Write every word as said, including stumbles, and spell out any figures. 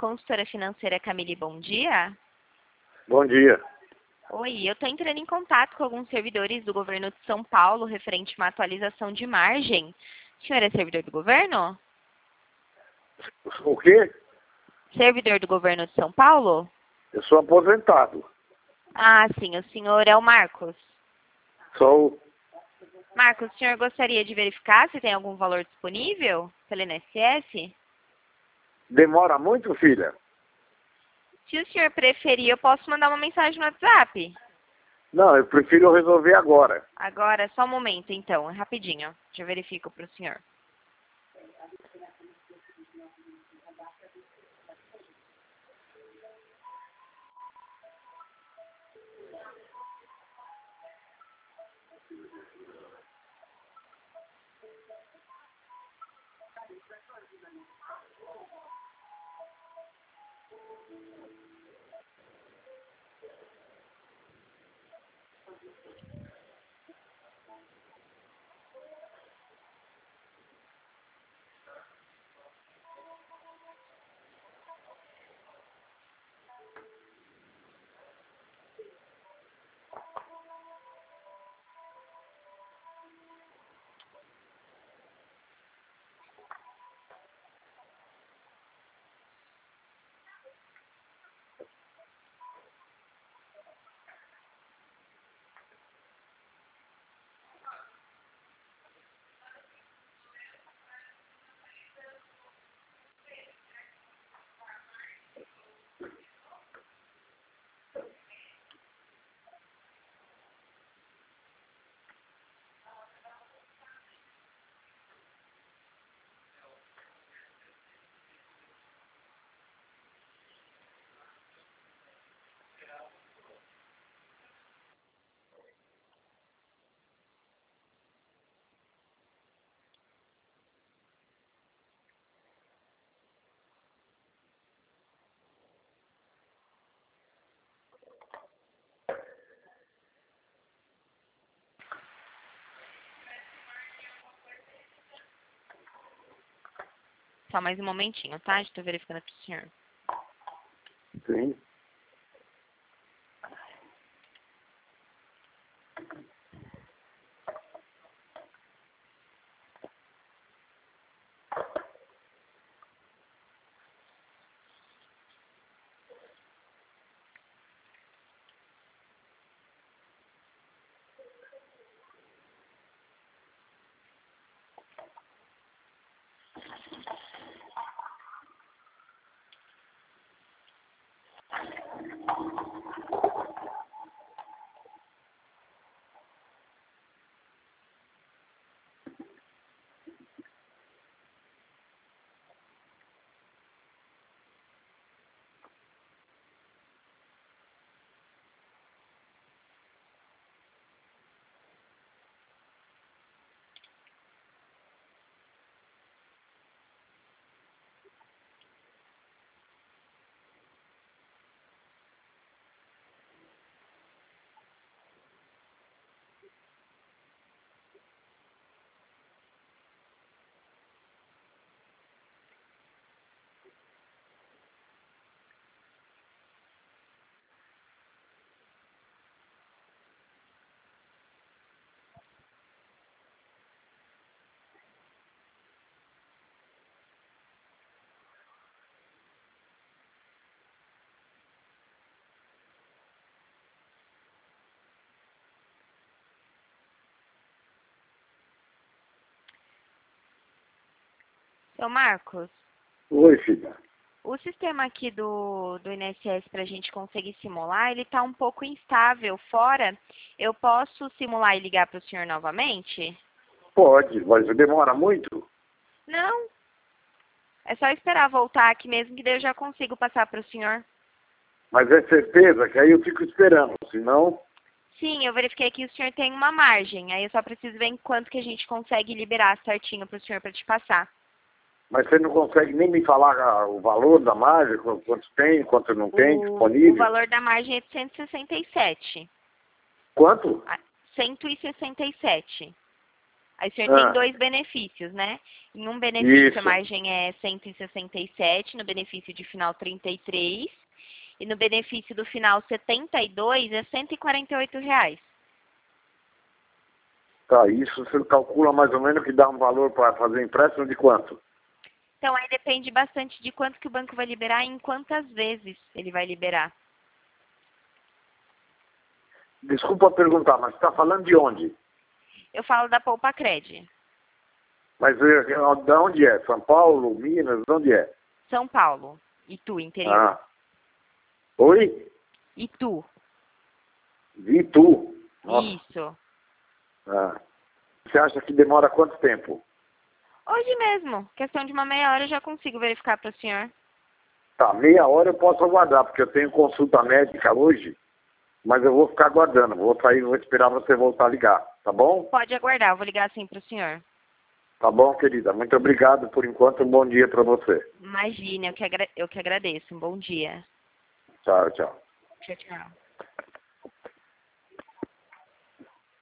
consultora financeira Camille, bom dia. Bom dia. Oi, eu estou entrando em contato com alguns servidores do governo de São Paulo referente a uma atualização de margem. O senhor é servidor do governo? O quê? Servidor do governo de São Paulo? Eu sou aposentado. Ah, sim, o senhor é o Marcos. Sou. Marcos, o senhor gostaria de verificar se tem algum valor disponível pelo I N S S? Demora muito, filha? Se o senhor preferir, eu posso mandar uma mensagem no WhatsApp. Não, eu prefiro resolver agora. Agora, só um momento, então, é rapidinho. Já verifico para o senhor. Só mais um momentinho, tá? Estou verificando para o senhor. Sim. Seu Marcos, Oi, filha. o sistema aqui do, do I N S S para a gente conseguir simular, ele está um pouco instável fora. Eu posso simular e ligar para o senhor novamente? Pode, mas demora muito? Não. É só esperar voltar aqui mesmo, que daí eu já consigo passar para o senhor. Mas é certeza que aí eu fico esperando, senão... Sim, eu verifiquei que o senhor tem uma margem. Aí eu só preciso ver em quanto que a gente consegue liberar certinho para o senhor para te passar. Mas você não consegue nem me falar ah, o valor da margem, qu- quanto tem, quanto não tem O, disponível? o valor da margem é de cento e sessenta e sete. Quanto? Ah, cento e sessenta e sete. Aí o senhor Ah. tem dois benefícios, né? Em um benefício Isso. a margem é cento e sessenta e sete, no benefício de final trinta e três, e no benefício do final setenta e dois é cento e quarenta e oito reais. Tá, isso você calcula mais ou menos que dá um valor para fazer empréstimo de quanto? Então aí depende bastante de quanto que o banco vai liberar e em quantas vezes ele vai liberar. Desculpa perguntar, mas você está falando de onde? Eu falo da Poupa Cred. Mas eh, de onde é? São Paulo, Minas, de onde é? São Paulo. Itu, interior. Ah. Oi? Itu. Itu. Nossa. Isso. Ah. Você acha que demora quanto tempo? Hoje mesmo. Questão de uma meia hora eu já consigo verificar para o senhor. Tá, meia hora eu posso aguardar, porque eu tenho consulta médica hoje, mas eu vou ficar aguardando. Vou sair, vou esperar você voltar a ligar, tá bom? Pode aguardar, eu vou ligar assim para o senhor. Tá bom, querida. Muito obrigado por enquanto. Um bom dia para você. Imagine, eu que, agra eu que agradeço. Um bom dia. Tchau, tchau. Tchau, tchau.